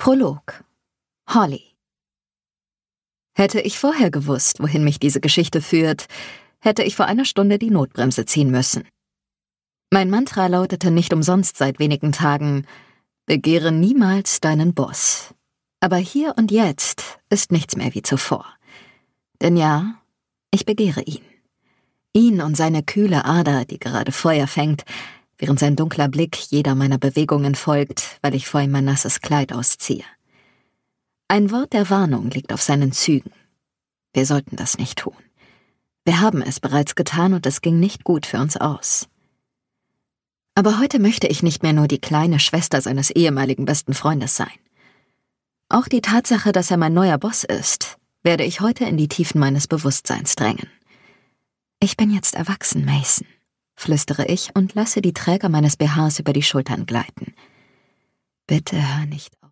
Prolog. Holly. Hätte ich vorher gewusst, wohin mich diese Geschichte führt, hätte ich vor einer Stunde die Notbremse ziehen müssen. Mein Mantra lautete nicht umsonst seit wenigen Tagen: Begehre niemals deinen Boss. Aber hier und jetzt ist nichts mehr wie zuvor. Denn ja, ich begehre ihn. Ihn und seine kühle Ader, die gerade Feuer fängt, während sein dunkler Blick jeder meiner Bewegungen folgt, weil ich vor ihm mein nasses Kleid ausziehe. Ein Wort der Warnung liegt auf seinen Zügen. Wir sollten das nicht tun. Wir haben es bereits getan und es ging nicht gut für uns aus. Aber heute möchte ich nicht mehr nur die kleine Schwester seines ehemaligen besten Freundes sein. Auch die Tatsache, dass er mein neuer Boss ist, werde ich heute in die Tiefen meines Bewusstseins drängen. Ich bin jetzt erwachsen, Mason, flüstere ich und lasse die Träger meines BHs über die Schultern gleiten. Bitte hör nicht